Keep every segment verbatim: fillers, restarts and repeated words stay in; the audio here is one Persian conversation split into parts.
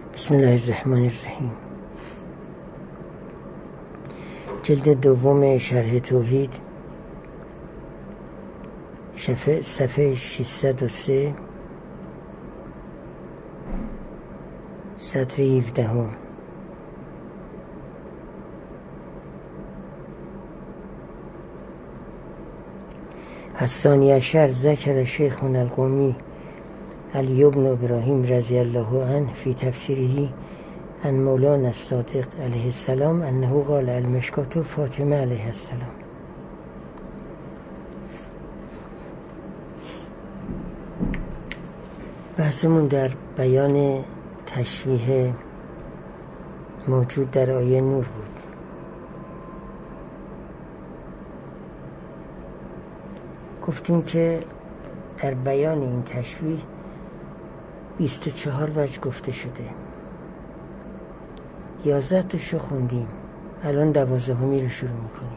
بسم الله الرحمن الرحیم. جلد دوم شرح توحید، صفحه ششصد و سه، سطر هفده. الثانی عشر ذکر شیخنا القومی علی بن ابراهیم رضی الله عنه فی تفسیره عن مولانا الصادق علیه السلام انه قال المشکات فاطمه علیه السلام. بحثمون در بیان تشبیه موجود در آیه نور بود. گفتیم که در بیان این تشبیه بیست و چهار وجه گفته شده. یازده تاشو خوندیم، الان دوازدهمی رو شروع میکنیم.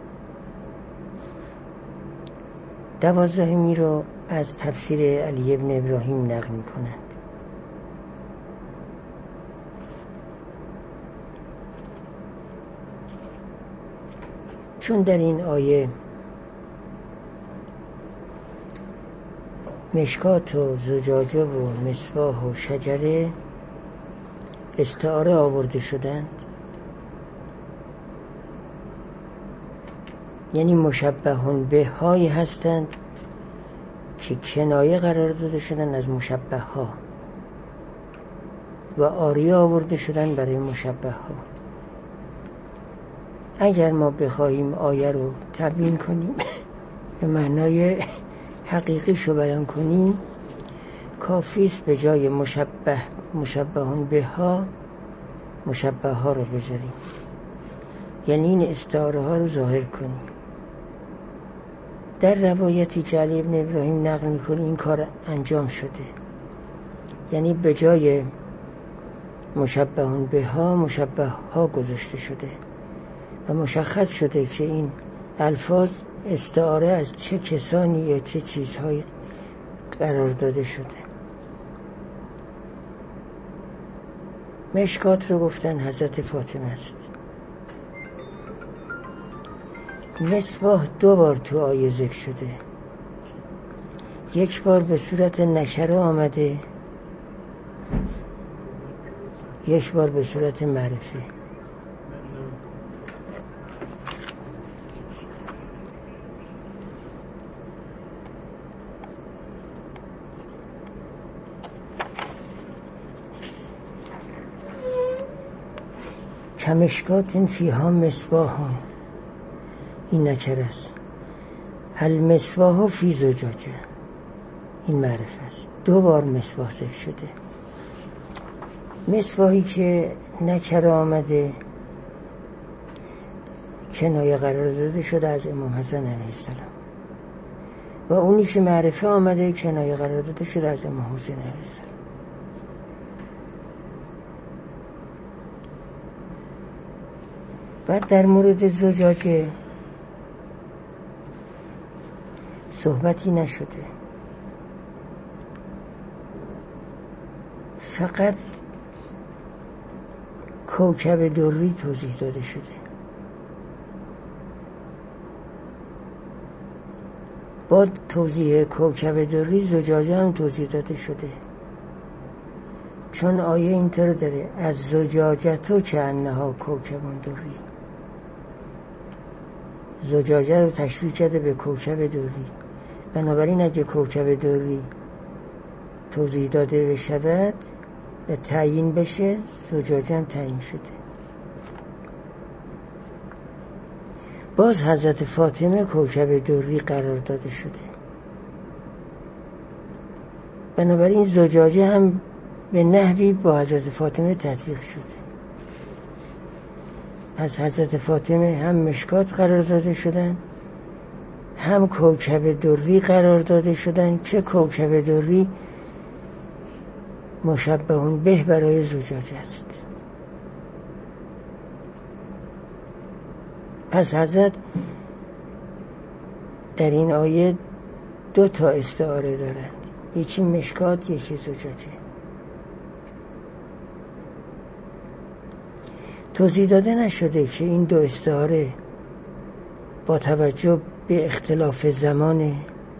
دوازدهمی رو از تفسیر علی بن ابراهیم نقل میکنند. چون در این آیه مشکات و زجاجه و مصباح و شجره استعاره آورده شدند، یعنی مشبهون به هایی هستند که کنایه قرار داده شدن از مشبه ها و آریه آورده شدن برای مشبه ها. اگر ما بخواهیم آیه رو تبیین کنیم به معنای حقیقیشو بیان کنیم، کافیست به جای مشبه مشبهون به ها مشبه ها رو بذاریم، یعنی این استعاره ها رو ظاهر کنیم. در روایتی که علی بن ابراهیم نقل میکنه این کار انجام شده، یعنی به جای مشبهون به ها مشبه ها گذاشته شده و مشخص شده که این الفاظ استعاره از چه کسانی یا چه چیزهایی قرار داده شده. مشکات رو گفتن حضرت فاطمه است. مصباح دو بار تو آیه ذکر شده، یک بار به صورت نکره آمده، یک بار به صورت معرفه. کمشکات فیها مصباح، این نکره است. المصباح فی زجاجه، این معرفه است. دو بار مصباح ذکر شده. مصباحی که نکره آمده کنایه قرار داده شده از امام حسن علیه السلام، و اونی که معرفه آمده کنایه قرار داده شده از امام حسین علیه السلام. بعد در مورد زجاجه صحبتی نشده، فقط کوکب دری توضیح داده شده. با توضیح کوکب دری زجاجه هم توضیح داده شده، چون آیه اینطور داره از زجاجه تو که انها کوکبون دری. زجاجه رو تشبیه کرده به کوکب دری، بنابراین اگه کوکب دری توضیح داده بشود و تعیین بشه، زجاجه هم تعیین شده. باز حضرت فاطمه کوکب دری قرار داده شده، بنابراین زجاجه هم به نحوی با حضرت فاطمه تطبیق شده. از حضرت فاطمه هم مشکات قرار داده شدن، هم کوکب دری قرار داده شدن که کوکب دری مشبهون به برای زجاجه است. پس حضرت در این آیه دو تا استعاره دارند، یکی مشکات یکی زجاجه. توضیح داده نشده که این دو استعاره با توجه به اختلاف زمانه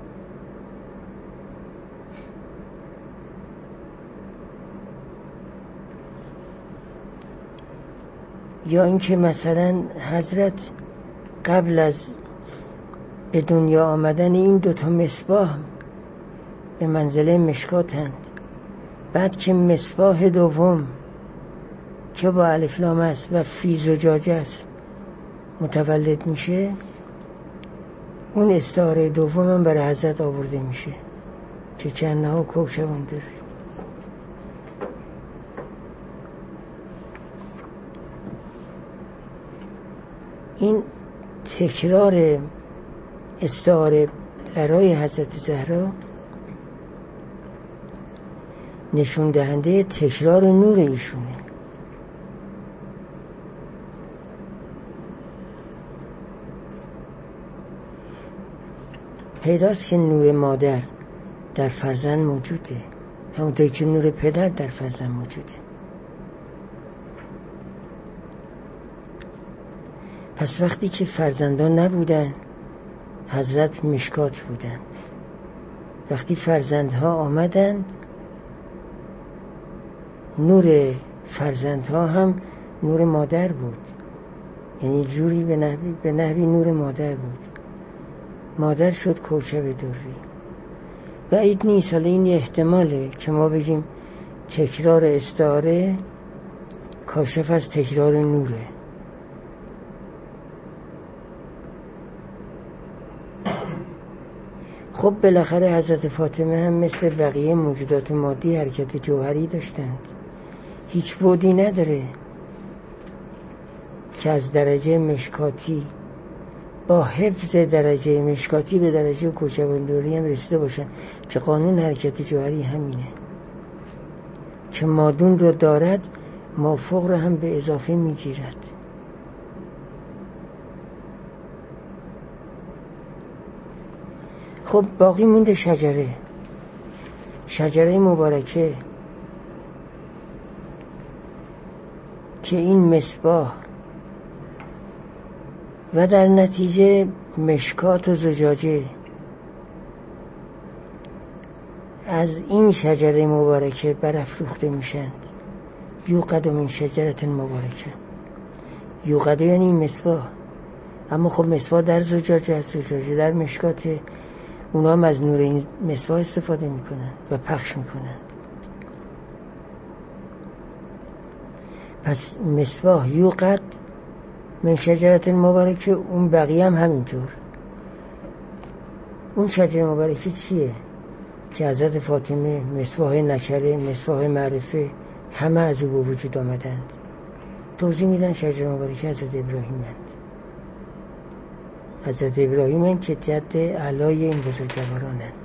یا اینکه مثلا حضرت قبل از به دنیا آمدن این دوتا مصباح به منزله مشکاتند، بعد که مصباح دوم که با الف لام است و فی زجاجه است متولد میشه، اون استعاره دوم هم برای حضرت آورده میشه که کأنها کوکب داره. این تکرار استعاره برای حضرت زهرا نشون دهنده تکرار نور ایشونه. پیداست که نور مادر در فرزند موجوده، همونطور که نور پدر در فرزند موجوده. پس وقتی که فرزندان نبودن حضرت مشکات بودن، وقتی فرزندها آمدند نور فرزندها هم نور مادر بود، یعنی جوری به نحوی به نحوی نور مادر بود. مادر شد کوکب دوری. بعید نیست، حالا این احتماله که ما بگیم تکرار استعاره کاشف از تکرار نوره. خب بالاخره حضرت فاطمه هم مثل بقیه موجودات مادی حرکت جوهری داشتند، هیچ بودی نداره که از درجه مشکاتی با حفظ درجه مشکاتی به درجه کوچه‌بندوری هم رسیده باشن، که قانون حرکت جوهری همینه که مادون رو دارد مافوق رو هم به اضافه میگیرد. خب باقی مونده شجره شجره مبارکه که این مصباح و در نتیجه مشکات و زجاجه از این شجره مبارکه برافروخته میشند. یوقد من شجرة مبارکه. یوقد یعنی این مصباح، اما خب مصباح در زجاجه است، زجاجه در مشکاته، اونا هم از نور این مصباح استفاده میکنن و پخش میکنن. پس مصباح یوقد من شجرة مبارکه، اون بقیه هم همینطور. اون شجره مبارکه چیه؟ که حضرت فاطمه، مصباح نکره، مصباح معرفه، همه از او به وجود آمدند. توضیح میدن شجره مبارکه حضرت ابراهیم هست. حضرت ابراهیم هست که جد اعلای این بزرگوارانند.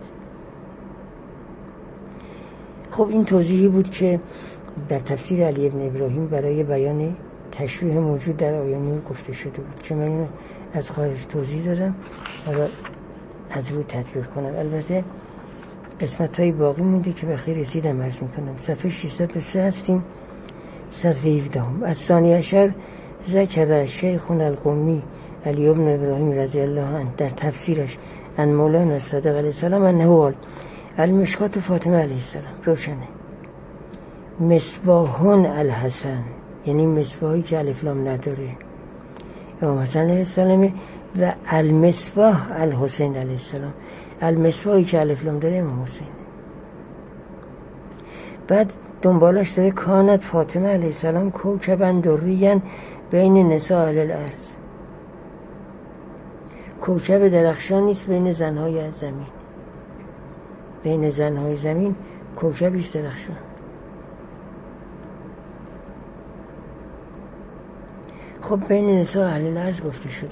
خب این توضیحی بود که در تفسیر علی ابن ابراهیم برای بیان تشبیه موجود در آیه نور گفته شده بود که من از خارج توضیح دادم، حالا از رو تطبیق کنم. البته قسمت های باقی مونده که بخیر رسیدم عرض میکنم. صفحه ششصد و سه هستیم، صفحه هفده هم. از ثانی عشر ذکر شیخنا القمی علی ابن ابراهیم رضی الله عنه در تفسیرش ان مولانا صادق علیه السلام انه قال المشکات فاطمه علیه السلام روشنه مصباحون الحسن، یعنی مصباحی که الف لام نداره، امام حسن علیه السلام، و المصباح الحسین علیه السلام، المصباحی که الف لام داره امام حسین. بعد دنبالش داره کانت فاطمه علیه السلام کوکبا دریاً بین نساء اهل الارض. کوکب درخشان نیست بین زنهای زمین، بین زنهای زمین کوکبیست درخشان. خب بین نساء اهل الارض گفته شده،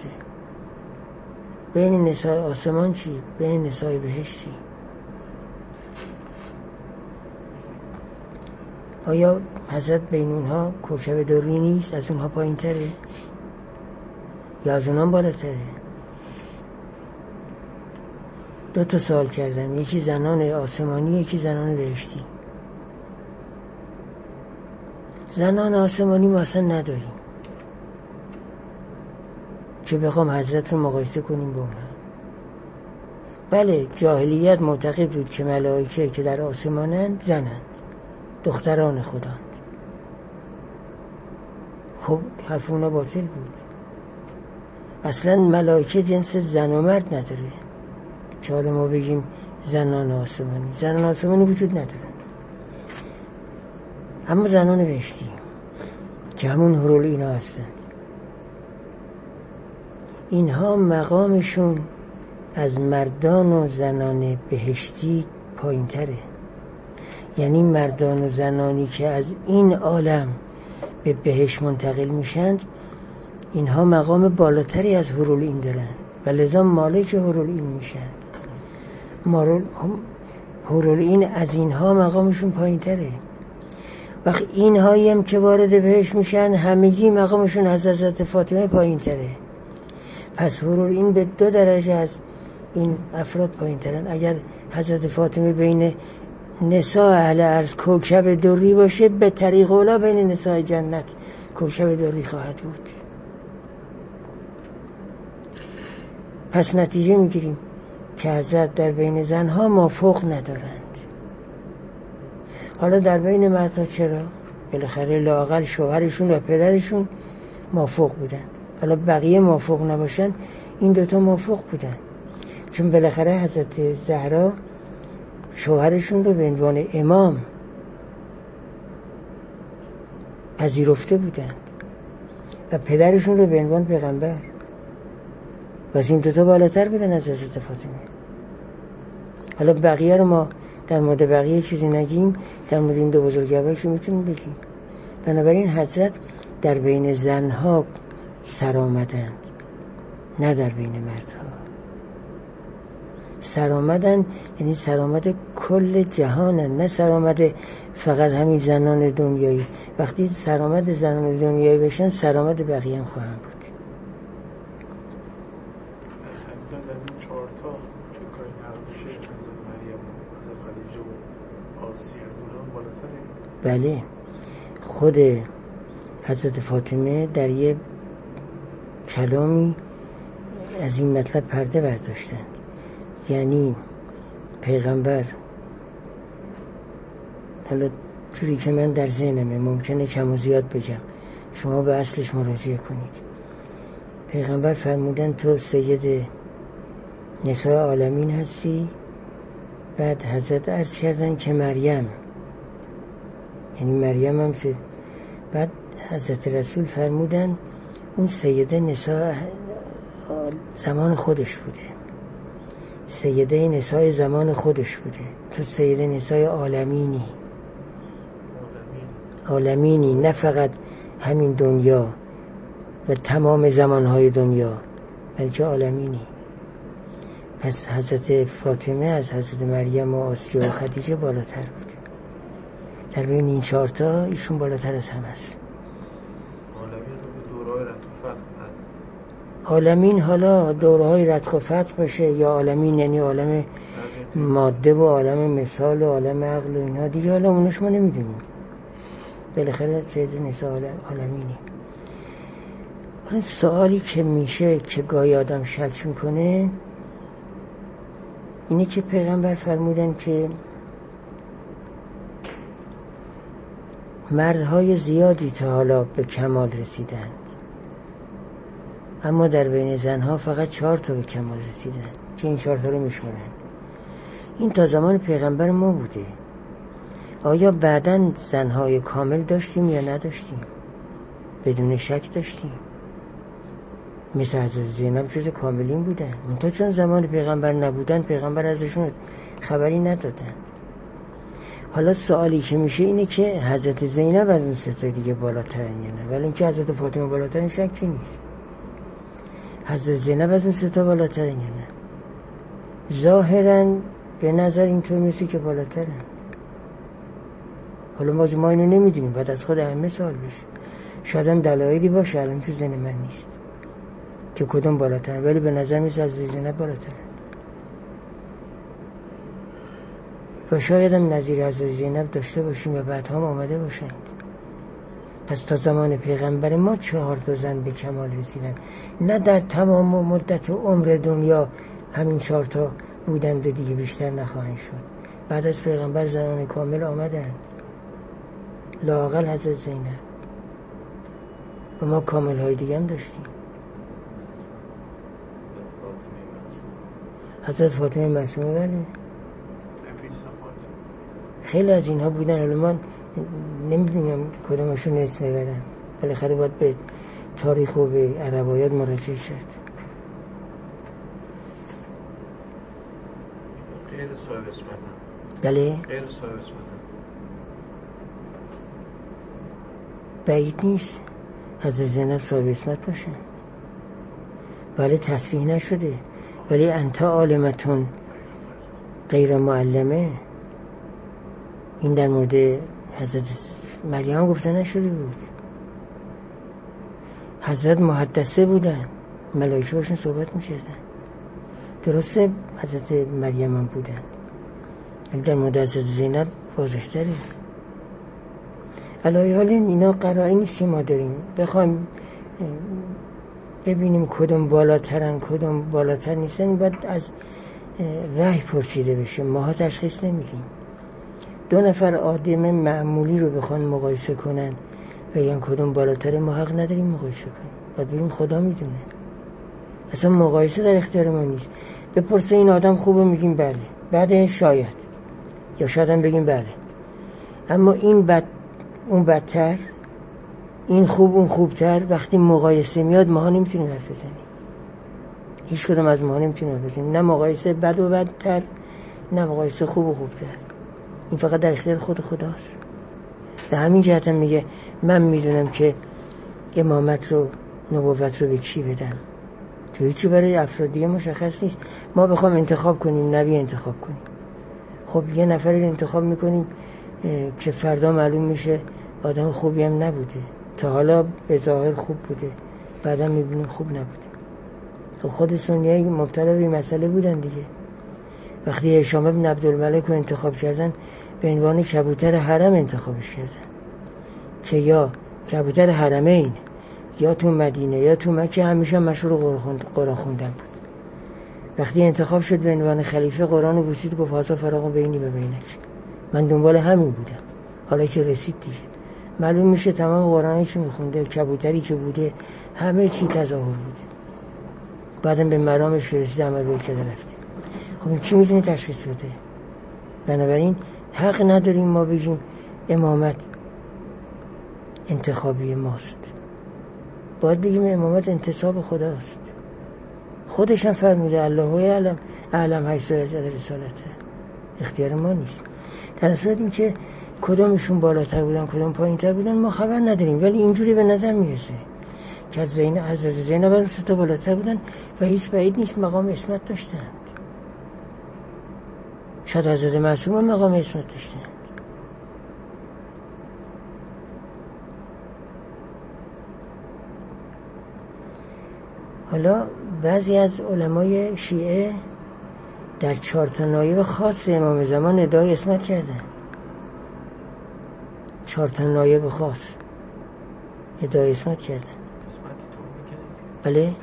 بین نساء آسمان چی؟ بین نساء بهشت چی؟ آیا حضرت بین اونها کوکب دوری نیست؟ از اونها پایین تره؟ یا از اونها بالاتره؟ دو تا سوال کردم، یکی زنان آسمانی، یکی زنان بهشتی. زنان آسمانی ما اصلا نداریم، که بخوام حضرت رو مقایسه کنیم با اونها. بله جاهلیت معتقد بود که ملائکه که در آسمانند زنند، دختران خداند. خب حرف اونا باطل بود. اصلا ملائکه جنس زن و مرد نداره که حالا ما بگیم زنان آسمانی. زنان آسمانی وجود نداره، اما زنان بهشتی که همون هرول اینا هستند، اینها مقامشون از مردان و زنان بهشتی پایین تره. یعنی مردان و زنانی که از این عالم به بهشت منتقل میشند، اینها مقام بالاتری از هرول این دارن و لذا مالک هرول این میشند. هرول این از اینها مقامشون پایین تره. وقت اینهایی هم که وارد بهشت میشن همگی مقامشون از حضرت فاطمه پایین تره. پس هرول این به دو درجه از این افراد پایین ترن. اگر حضرت فاطمه بین نساء اهل عرض کوکب دوری باشه، به طریق اولا بین نساء جنت کوکب دوری خواهد بود. پس نتیجه میگیریم که حضرت در بین زنها مافوق ندارند. حالا در بین مردها چرا؟ بالاخره لااقل شوهرشون و پدرشون مافوق بودن. حالا بقیه مافوق نباشن، این دوتا مافوق بودن، چون بالاخره حضرت زهرا شوهرشون رو به عنوان امام پذیرفته بودند و پدرشون رو به عنوان پیغمبر. پس این دوتا بالاتر بودن از حضرت فاطمه. حالا بقیه رو ما در مورد بقیه چیزی نگیم، در مورد این دو بزرگوارشو میتونیم بگیم. بنابراین حضرت در بین زنها سر آمدند، نه در بین مردها. سر آمدند یعنی سر آمد کل جهانند، نه سر آمد فقط همین زنان دنیایی. وقتی سر آمد زنان دنیایی بشن، سر آمد بقیه هم خواهند بود. بله، خود حضرت فاطمه در یه کلامی از این مطلب پرده برداشتن. یعنی پیغمبر، حالا جوری که من در ذهنمه، ممکنه کم و زیاد بگم، شما به اصلش مراجعه کنید. پیغمبر فرمودن تو سید نساء عالمین هستی. بعد حضرت عرض کردن که مریم، یعنی مریم هم شد. بعد حضرت رسول فرمودن اون سیده نساء زمان خودش بوده، سیده نساء زمان خودش بوده، تو سیده نساء عالمینی. عالمینی نه فقط همین دنیا و تمام زمانهای دنیا، بلکه عالمینی. پس حضرت فاطمه از حضرت مریم و آسیا و خدیجه بالاتر بوده. در بین این چهارتا ایشون بالاتر از هم است. عالمین حالا دورهای رتق و فتق باشه، یا عالمین یعنی عالم ماده و عالم مثال و عالم عقل و اینا دیگه، حالا اونش ما نمیدونیم. بالاخره سید نساء عالمینی. حالا سوالی که میشه که گاهی آدم شک میکنه اینه که پیغمبر فرمودن که مردهای زیادی تا حالا به کمال رسیدند، اما در بین زنها فقط چهار تا به کمال رسیدند که این چهار تا رو میشمارند. این تا زمان پیغمبر ما بوده. آیا بعداً زنهای کامل داشتیم یا نداشتیم؟ بدون شک داشتیم. مثل حضرت زینب جز کاملین بودن، منتها چون زمان پیغمبر نبودن، پیغمبر ازشون خبری ندادن. حالا سوالی که میشه اینه که حضرت زینب از اون سه تا دیگه بالاترن یا نه؟ ولی اینکه حضرت فاطمه بالاترن شکی نیست. حضرت زینب از اون سه تا بالاترن یا نه؟ ظاهراً به نظر اینطور میشه که بالاترن. حالا ما ما اینو نمیدونیم، بعد از خود ائمه سوال بشه. شاید هم دلایلی باشه الان تو ذهن من نیست که کدوم بالاتر، ولی به نظر میسه از زینب بالاتر. و شاید هم نظیر از زینب داشته باشیم و بعد هم آمده باشند. پس تا زمان پیغمبر ما چهار تا زن به کمال رسیدن، نه در تمام مدت عمر دنیا همین چهار تا بودند و دیگه بیشتر نخواهند شد. بعد از پیغمبر زنان کامل آمدند، لااقل حضرت زینب، و ما کامل های دیگه هم داشتیم. حضرت فاطمه معصومه، بله خیلی از اینها بودن. حالا من نمیدونم کدومشون اسم ببرم، بالاخره باید به تاریخ و به روایات مراجعه شد. غیر صاحب اسمت. بله غیر صاحب اسمت. بعید نیست حضرت زینب صاحب اسمت باشه، ولی تصریح نشده. ولی انت عالمتون غیر معلمه، این در مورد حضرت مریم گفته نشده بود. حضرت محدثه بودن، ملائکه باشون صحبت می‌کردن. درسته حضرت مریم هم بودن، ولی در مورد حضرت زینب واضح تره. علاوه حال اینا قرائنی نیست که ما داریم بخوایم ببینیم کدوم بالاترن کدوم بالاتر نیستن، باید از وحی پرسیده بشه. ماها تشخیص نمیدیم. دو نفر آدم معمولی رو بخوان مقایسه کنن و یعنی کدوم بالاتره، ما حق نداریم مقایسه کنیم. باید ببینیم خدا میدونه. اصلا مقایسه در اختیار ما نیست. بپرسه این آدم خوبه، میگیم بله، بعد شاید یا شاید هم بگیم بله. اما این بد اون بدتر، این خوب اون خوبتر، وقتی مقایسه میاد ماها نمیتونیم حرف بزنیم. هیچ کدوم از ماها نمیتونیم حرف بزنیم، نه مقایسه بد و بدتر، نه مقایسه خوب و خوبتر. این فقط در اختیار خود خداست. به همین جهت هم میگه من میدونم که امامت رو، نبوت رو به کی بدم. تو هیچی برای افرادی مشخص نیست. ما بخوام انتخاب کنیم نبی انتخاب کنیم، خب یه نفری رو انتخاب میکنیم که فردا معلوم میشه آدم خوبی هم نبوده، تا حالا به ظاهر خوب بوده، بعدا میبینیم خوب نبوده. خب خود سنیه مبتلا به مسئله بودن دیگه. وقتی هشام ابن عبدالملک رو انتخاب کردن به عنوان کبوتر حرم انتخابش کردن که یا کبوتر حرمین یا تو مدینه یا تو مکه همیشه مشهور قرآن خوندن بود. وقتی انتخاب شد به عنوان خلیفه قرآن رو بوسید، گفت هازا فراق بینی و بینک، من دنبال همین بودم. حالا که رسید دیگه معلوم میشه تمام قرآنی که میخونده، کبوتری که بوده، همه چی تظاهر بوده. بعدم به مرامش رسید، عمل به چه رفته. خب این کی میتونه تشخیص بده؟ بنابراین حق نداریم ما بگیم امامت انتخابی ماست. باید بگیم امامت انتصاب خداست. خودش هم فرموده الله اعلم اعلم حیث یجعل رسالته، اختیار ما نیست. در صورت این که کدامشون بالاتر بودن کدام پایین‌تر بودن ما خبر نداریم، ولی اینجوری به نظر میرسه که از زینب حضرت زینب از سه تا بالاتر بودن و هیچ بعید نیست مقام عصمت داشتن. شاید حضرت معصومه مقام عصمت داشتن. حالا بعضی از علمای شیعه در چهار تا نایب خاص امام زمان ادعای عصمت کردن. چهار تا نایب خاص ادعای عصمت کردن. بله؟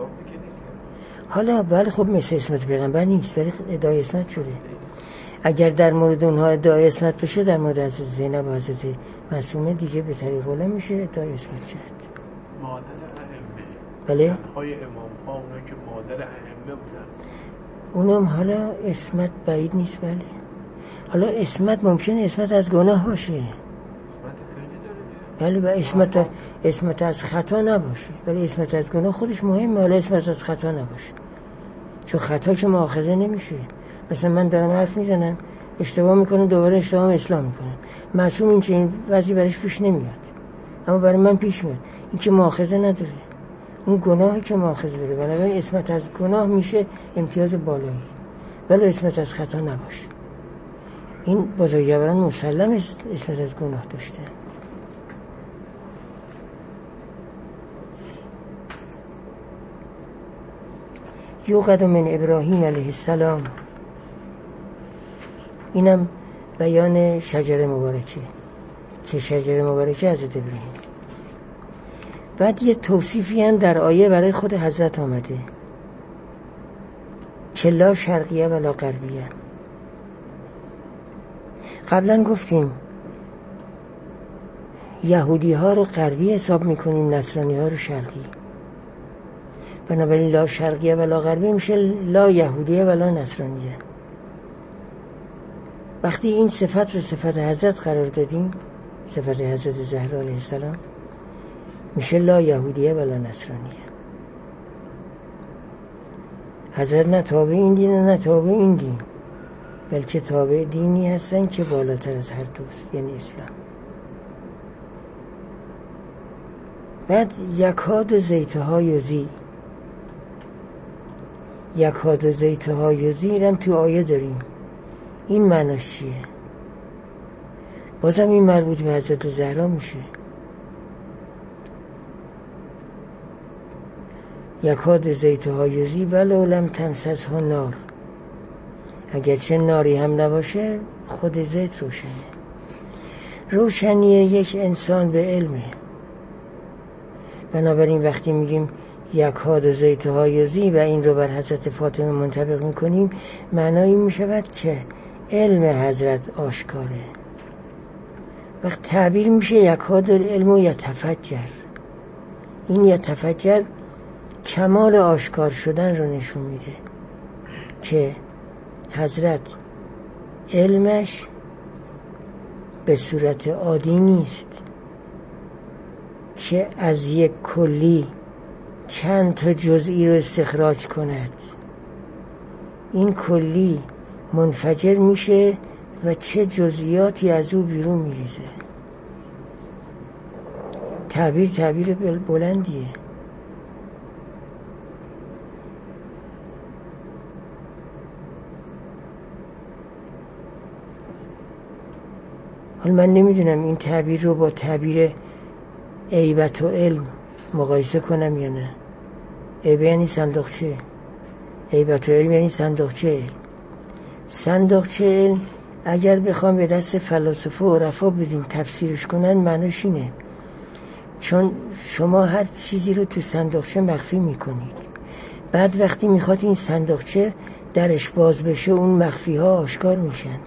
حالا بله خب مثل عصمت پیغمبر نیست، ولی ادعای عصمت شده. اگر در مورد اونها ادعای عصمت بشه، در مورد حضرت زینب و حضرت معصومه دیگه به طریق اولم میشه ادعای عصمت کرد. مادر ائمه، بله؟ زنهای امام ها، اونایی که مادر ائمه بودن، اونم حالا عصمت بعید نیست. بله حالا عصمت ممکنه عصمت از گناه باشه، بله، و عصمت عصمت از خطا نباشه، ولی عصمت از گناه خودش مهمه. حالا عصمت از خطا نباشه، چون خطا که مؤاخذه نمیشه. مثلا من دارم حرف میزنم اشتباه میکنم، دوباره اشتباه اصلاح میکنم، معصوم این چنین وضعی برش پیش نمیاد، اما برای من پیش میاد. این که مؤاخذه نداره، اون گناهی که مؤاخذه داره. بنابراین عصمت از گناه میشه امتیاز بالایی، ولی عصمت از خطا نباشه. این بزرگواران مسلم است عصمت از گناه داشته. یوقد من ابراهیم علیه السلام، اینم بیان شجره مبارکه که شجره مبارکه حضرت ابراهیم بعد یه توصیفی هم در آیه برای خود حضرت آمده که لا شرقیه ولا غربیه. قبلا گفتیم یهودی ها رو غربی حساب میکنیم، نصرانی ها رو شرقی. بنابراین لا شرقیه ولا غربی میشه لا یهودیه ولا نصرانیه. وقتی این صفت رو صفت حضرت قرار دادیم، صفت حضرت زهرا علیه السلام، میشه لا یهودیه ولا نصرانیه. حضرت نه تابع این دین و نه تابع این دین، بلکه تابع دینی هستن که بالاتر از هر دوست، یعنی اسلام. بعد یکاد زیتها یزی، یکاد زیتها یزی هم تو آیه داریم. این معناش چیه؟ بازم این مربوط به حضرت زهرا میشه. یکاد زیتها یزی ولو لم تمسسها نار، اگرچه ناری هم نباشه خود زیت روشنه. روشنی یک انسان به علمه. بنابراین وقتی میگیم یکاد زیتها یزی و این رو بر حضرت فاطمه منطبق میکنیم، معنایی میشود که علم حضرت آشکاره. وقت تعبیر میشه یکاد العلم و یتفجر. این یتفجر کمال آشکار شدن رو نشون میده که حضرت علمش به صورت عادی نیست که از یک کلی چند تا جزئی رو استخراج کند. این کلی منفجر میشه و چه جزئیاتی از او بیرون میریزه. تعبیر تعبیر بلندیه. حالا من نمیدونم این تعبیر رو با تعبیر عیبت و علم مقایسه کنم یا نه. عیبه یعنی صندوقچه، عیبت و علم یعنی صندوقچه علم. صندوقچه علم اگر بخوام به دست فلاسفه و عرفا بدیم تفسیرش کنن، معناش اینه چون شما هر چیزی رو تو صندوقچه مخفی میکنید، بعد وقتی میخواد این صندوقچه درش باز بشه اون مخفی ها آشکار میشند.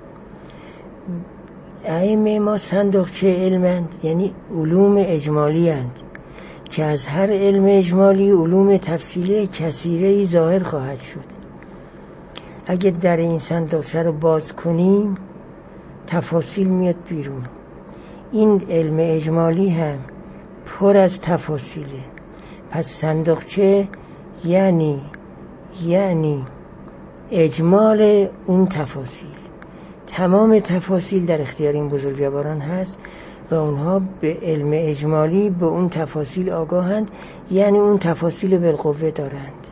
ائمه ما صندوقچه علمند، یعنی علوم اجمالی اند که از هر علم اجمالی علوم تفصیلی کثیره‌ای ظاهر خواهد شد. اگه در این صندوقچه رو باز کنیم تفاصیل میاد بیرون. این علم اجمالی هم پر از تفاصیله. پس صندوقچه یعنی یعنی اجمال اون تفاصیل. تمام تفاصیل در اختیار این بزرگواران هست و اونها به علم اجمالی به اون تفاصیل آگاهند، یعنی اون تفاصیل بالقوه دارند.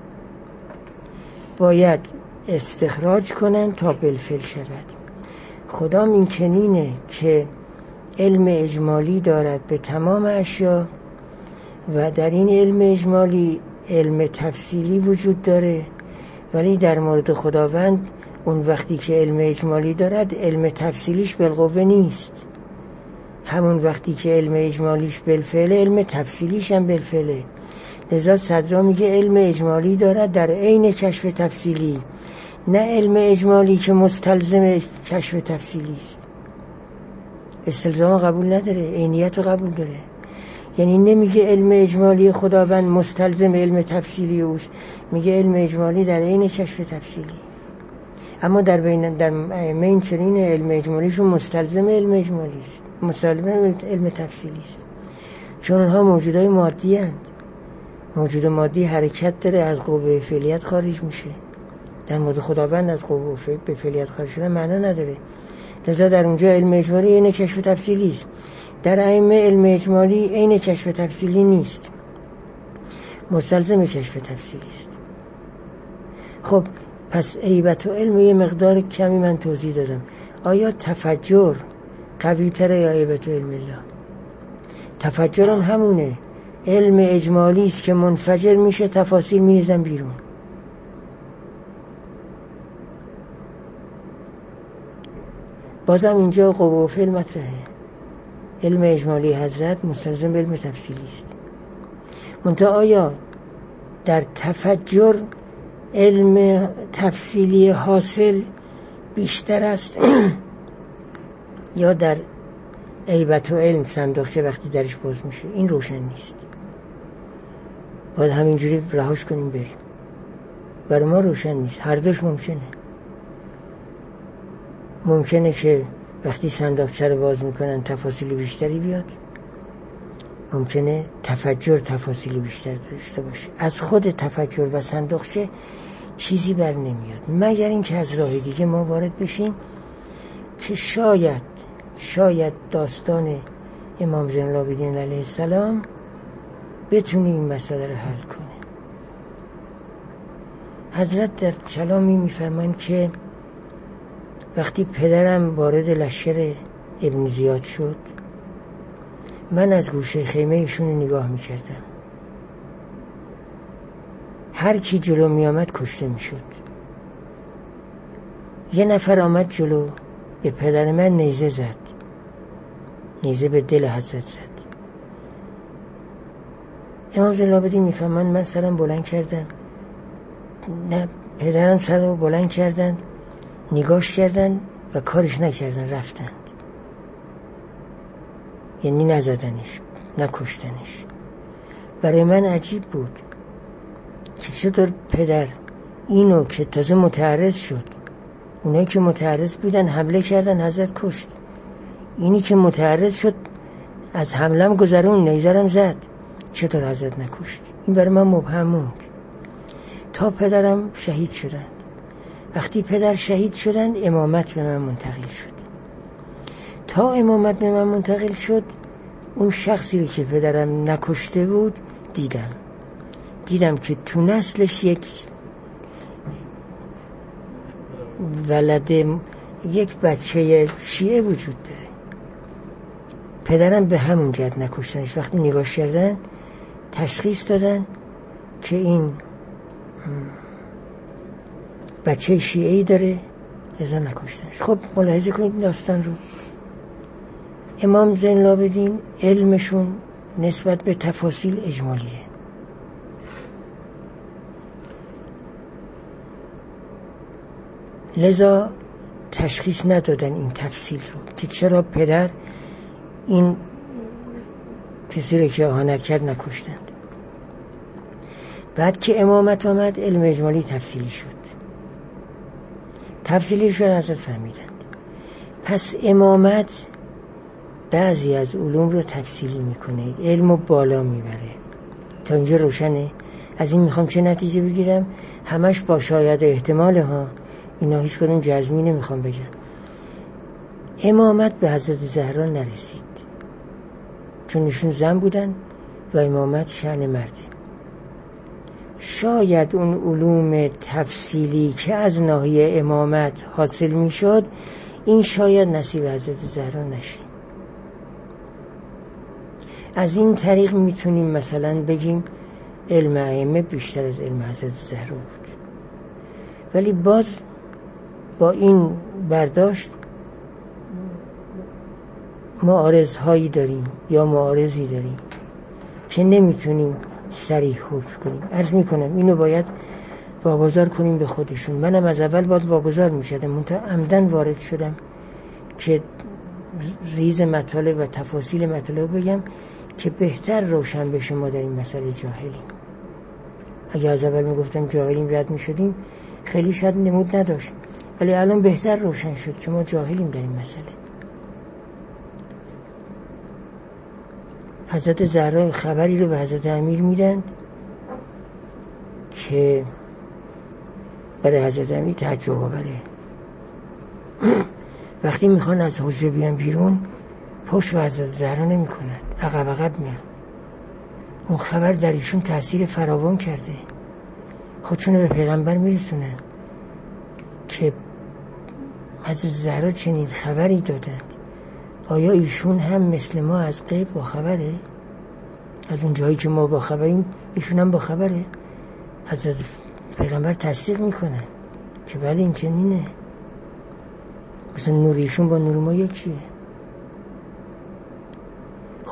باید استخراج کنند تا بالفعل شود. خدام این چنینه که علم اجمالی دارد به تمام اشیا و در این علم اجمالی علم تفصیلی وجود داره، ولی در مورد خداوند اون وقتی که علم اجمالی دارد علم تفصیلیش بالقوه نیست. همون وقتی که علم اجمالیش بالفعل علم تفصیلیش هم بالفعله. لذا صدرا میگه علم اجمالی دارد در عین کشف تفصیلی، نه علم اجمالی که مستلزم کشف تفصیلی است. استلزام قبول نداره، عینیت رو قبول داره. یعنی نمیگه علم اجمالی خداوند مستلزم علم تفصیلی اوست، میگه علم اجمالی در عین کشف تفصیلی. اما در بین در این چنین علم اجمالیشون مستلزم علم اجمالی است، مستلزم علم تفصیلی است، چون اونها موجودای مادی هستند. موجود مادی حرکت داره، از قوه فعلیت خارج میشه. در مورد خداوند از قوه به فعلیت خارج شدن معنا نداره. لذا در اونجا علم اجمالی عین کشف تفصیلی است. در ائمه علم اجمالی عین کشف تفصیلی نیست، مستلزم کشف تفصیلی است. خب پس عیبت و علم یه مقدار کمی من توضیح دادم. آیا تفجر قوی تره یا عیبت و علم الله؟ تفجر هم همونه، علم اجمالی است که منفجر میشه، تفاصیل میریزن بیرون. بازم اینجا قوه و فعل مطرحه. علم اجمالی حضرت مستلزم به علم تفصیلی است. منتها آیا در تفجر علم تفصیلی حاصل بیشتر است یا در عیبت و علم صندوقچه وقتی درش باز میشه؟ این روشن نیست. باید همینجوری رهاش کنیم بریم. برای ما روشن نیست. هر دوش ممکنه. ممکنه که وقتی صندوقچه رو باز میکنن تفاصیل بیشتری بیاد، ممکنه تفجر تفاصیل بیشتر داشته باشه. از خود تفجر و صندوقچه چیزی بر نمیاد، مگر اینکه از راه دیگه ما وارد بشیم که شاید شاید داستان امام زین العابدین علیه السلام بتونه این مسئله رو حل کنه. حضرت در کلامی میفرمایند که وقتی پدرم وارد لشکر ابن زیاد شد، من از گوشه خیمه ایشون رو نگاه میکردم. هر کی جلو میامد کشته میشد. یه نفر آمد جلو، به پدر من نیزه زد، نیزه به دل حضرت زد. امام زین العابدین میفرمایند من سرم بلند کردم، نه پدرم سرم بلند کردن، نگاش کردن و کارش نکردن، رفتند. یعنی نزدنش، نکشتنش. برای من عجیب بود که چطور پدر اینو که تازه متعرض شد، اونایی که متعرض بودن حمله کردن، حضرت کشت. اینی که متعرض شد از حملم گذرون، نیزرم زد، چطور حضرت نکشت؟ این برای من مبهم موند تا پدرم شهید شدند. وقتی پدر شهید شدند امامت به من منتقل شد. تا امامت به من منتقل شد اون شخصی رو که پدرم نکشته بود دیدم دیدم که تو نسلش یک ولد، یک بچه شیعه وجود داره. پدرم به همون جهت نکشتنش. وقتی نگاش کردن تشخیص دادن که این بچه شیعه‌ای داره، لذا نکشتنش. خب ملاحظه کنید داستان رو. امام زین العابدین علمشون نسبت به تفاصیل اجمالیه. لذا تشخیص ندادن این تفصیل رو که چرا پدر این کسی رو که اهانت کرد نکشتند. بعد که امامت آمد علم اجمالی تفصیلی شد. تفصیلی شد حضرت فهمیدند. پس امامت بعضی از علوم رو تفصیلی میکنه، علم رو بالا میبره. تا اینجا روشنه؟ از این میخوام چه نتیجه بگیرم؟ همش با شاید احتمال ها، اینا هیچ کدوم جزمی نمیخوام بگم. امامت به حضرت زهرا نرسید چون ایشون زن بودن و امامت شأن مرده. شاید اون علوم تفصیلی که از ناحیه امامت حاصل میشد این شاید نصیب حضرت زهرا نشه. از این طریق میتونیم مثلا بگیم علم ائمه بیشتر از علم حضرت زهرا بود. ولی باز با این برداشت معارض هایی داریم یا معارضی داریم که نمیتونیم صریح حکم کنیم. عرض میکنم اینو باید واگذار کنیم به خودشون. منم از اول باید واگذار میشدم، منتها عمدن وارد شدم که ریز مطالب و تفاصیل مطالب بگم که بهتر روشن بشه ما در این مسئله جاهلیم. اگه از اول میگفتم جاهلیم رد میشدیم خیلی شاید نمود نداشت، ولی الان بهتر روشن شد که ما جاهلیم در این مسئله. حضرت زهرا خبری رو به حضرت امیر میدن که برای حضرت امیر تعجب آوره. وقتی میخوان از حجره بیان بیرون پشت به حضرت زهرا نمی کنند، عقب عقب میان. اون خبر در ایشون تأثیر فراوان کرده، خودشونو به پیغمبر میرسونن که حضرت زهرا چنین خبری دادند. آیا ایشون هم مثل ما از غیب با خبره؟ از اون جایی که ما با خبریم ایشون هم با خبره؟ حضرت پیغمبر تصدیق میکنن که بله این چنینه. مثلا نور ایشون با نور ما یکیه.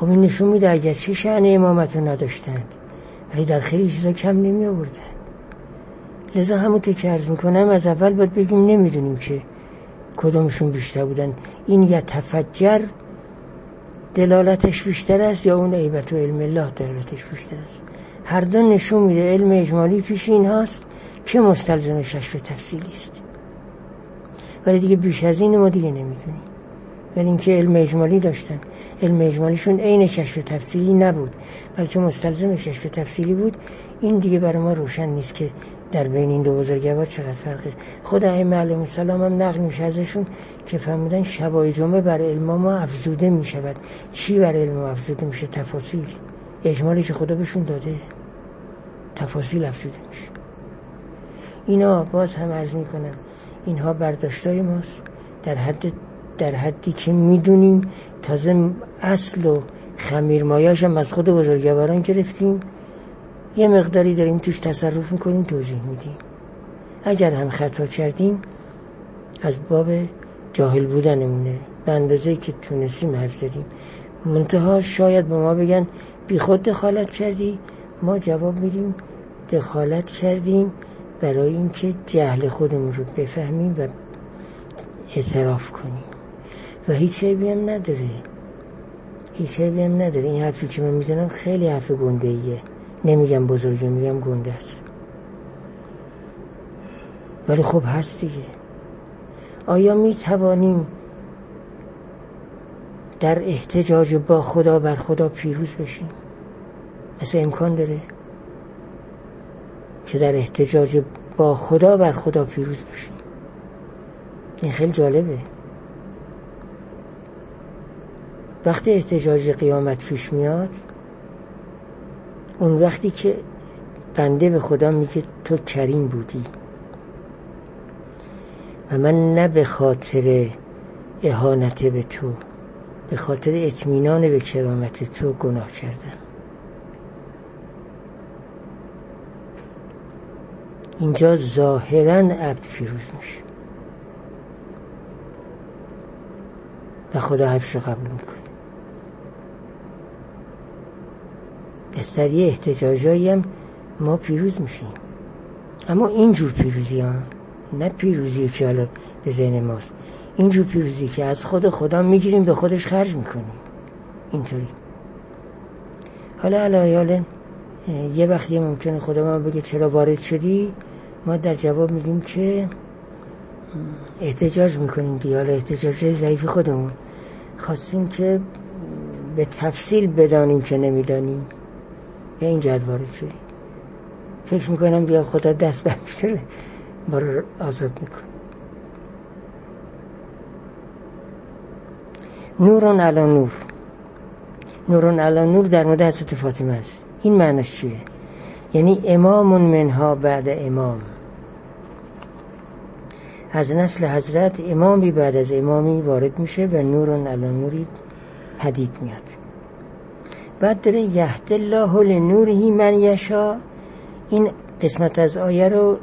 خب این نشون میده اگر چه شأن امامت رو نداشتند ولی در خیلی چیزا کم نمی آوردن. لذا همونطور که عرض میکنم از اول باید بگیم نمیدونیم که کدومشون بیشتر بودن. این یتفجر دلالتش بیشتر است یا اون عیبت و علم الله دلالتش بیشتر است؟ هر دو نشون میده علم اجمالی پیش این هاست که مستلزم کشف تفصیلی است، ولی دیگه بیش از این ما دیگه نمیدونیم. ولی اینکه علم اجمالی داشتن، علم اجمالیشون عین کشف تفصیلی نبود بلکه مستلزم کشف تفصیلی بود، این دیگه برای ما روشن نیست که در بین این دو بزرگوار چقدر فرقه. خود ائمه علیهم السلام هم نقل میشه ازشون که فرمودن شبای جمعه بر علم ما افزوده میشود. چی بر علم ما افزوده میشه؟ تفاصیل. اجمالی که خدا بهشون داده، تفاصیل افزوده میشه. اینا باز هم عرض میکنم اینها برداشتای ماست در حد در حدی که میدونیم، تازه اصل و خمیرمایه‌اش هم از خود بزرگواران گرفتیم، یه مقداری داریم توش تصرف میکنیم، توضیح میدیم. اگر هم خطا کردیم از باب جاهل بودنمونه، به اندازه‌ای که تونستیم حرف زدیم. منتها شاید به ما بگن بی خود دخالت کردی، ما جواب میدیم دخالت کردیم برای اینکه جهل خودمون رو بفهمیم و اعتراف کنیم و هیچ عیبی هم نداره، هیچ عیبی هم نداره. این حرفی که من میزنم خیلی حرف گنده ایه، نمیگم بزرگه، میگم گنده است، ولی خب هست دیگه. آیا میتوانیم در احتجاج با خدا بر خدا پیروز بشیم؟ اصلا امکان داره که در احتجاج با خدا بر خدا پیروز بشیم؟ این خیلی جالبه. وقتی احتجاج قیامت پیش میاد، اون وقتی که بنده به خدا میگه تو کریم بودی و من نه به خاطر اهانت به تو، به خاطر اطمینان به کرامت تو گناه کردم، اینجا ظاهراً عبد پیروز میشه و خدا حرفش رو قبول میکنه. بستری احتجاجایی هم ما پیروز میشیم، اما اینجور پیروزی ها، نه پیروزی که حالا به ذهن ماست، اینجور پیروزی که از خود خدا میگیریم به خودش خرج میکنیم اینطوری. حالا علاوه یه وقتی ممکنه خدا ما بگه چرا وارد شدی، ما در جواب میگیم که احتجاج میکنیم دیگه. حالا احتجاج ضعیف خودمون خواستیم که به تفصیل بدانیم که نمیدانیم، یا اینجا وارد شدیم. فکر میکنم بیا خدا دست برمی‌داره ما رو آزاد میکنه. نورون علی نور، نورون علی نور در مورد حضرت فاطمه است. این معنیش چیه؟ یعنی امام منها بعد امام، از نسل حضرت امامی بعد از امامی وارد میشه و نورون علی نوری پدید میاد. بعد داره یهد الله لنوره من یشاء. این قسمت از آیه رو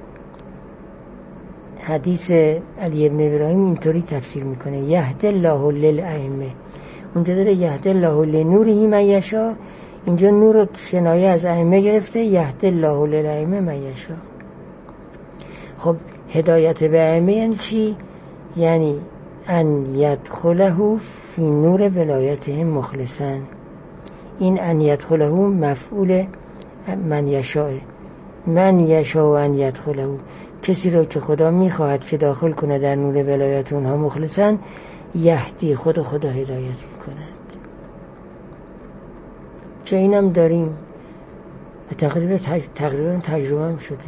حدیث علی ابن ابراهیم اینطوری تفسیر میکنه، یهد الله للائمه. اونجا داره یهد الله لنوره من یشاء، اینجا نور رو کنایه از ائمه گرفته، یهد الله للائمه من یشاء. خب هدایت به ائمه یعنی چی؟ یعنی ان یدخله فی نور ولایتهم مخلصا. این ان یدخله مفعول من یشاء، من یشاء ان یدخله، کسی رو که خدا میخواهد که داخل کنه در نور ولایت اونها مخلصا، یهدی، خود خدا هدایت میکند. که اینم داریم تقریبا تقریبا تجربه هم شده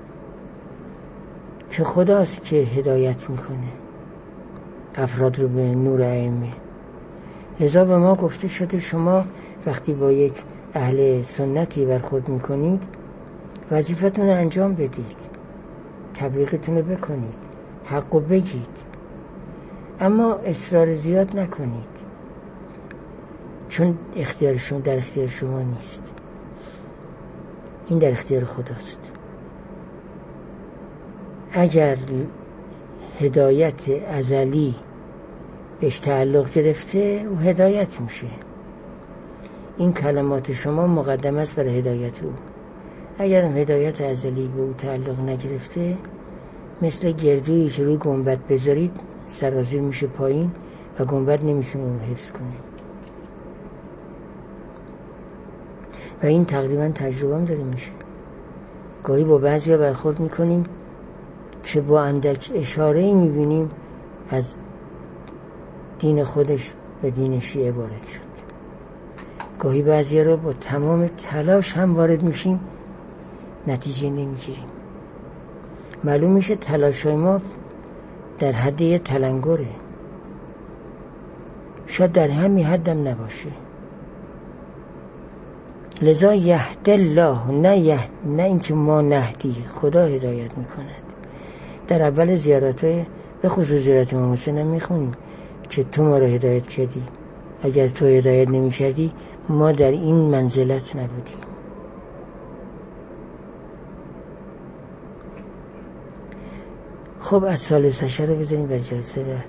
که خداست که هدایت میکنه افراد رو به نور ائمه. لذا به ما گفته شده شما وقتی با یک اهل سنتی برخورد میکنید وظیفتون رو انجام بدید، تبلیغتون رو بکنید، حق رو بگید، اما اصرار زیاد نکنید، چون اختیارشون در اختیار شما نیست، این در اختیار خداست. اگر هدایت ازلی بهش تعلق گرفته او هدایت میشه، این کلمات شما مقدم است بر هدایت او. اگر هدایت ازلی به او تعلق نگرفته، مثل گردویی که روی گنبد بذارید سرازیر میشه پایین و گنبد نمیتونه اون حفظ کنه. و این تقریبا تجربه هم داره میشه. گاهی با بعضی ها برخورد میکنیم که با اندک اشاره‌ای میبینیم از دین خودش به دین شیعه وارد شد. گاهی بعضی ها رو با تمام تلاش هم وارد میشیم، نتیجه نمیگیریم. معلوم میشه تلاشای ما در حد یه تلنگره، شاید در همین حدم نباشه. لذا یهد الله، نه یهد، نه اینکه ما نهدی، خدا هدایت میکند. در اول زیارتهای به خصوص زیارت امام حسین هم میخونیم که تو ما رو هدایت کردی، اگر تو هدایت نمیکردی ما در این منزلت نبودیم. خب از سال سشه رو بزنیم بر جلسه بعد.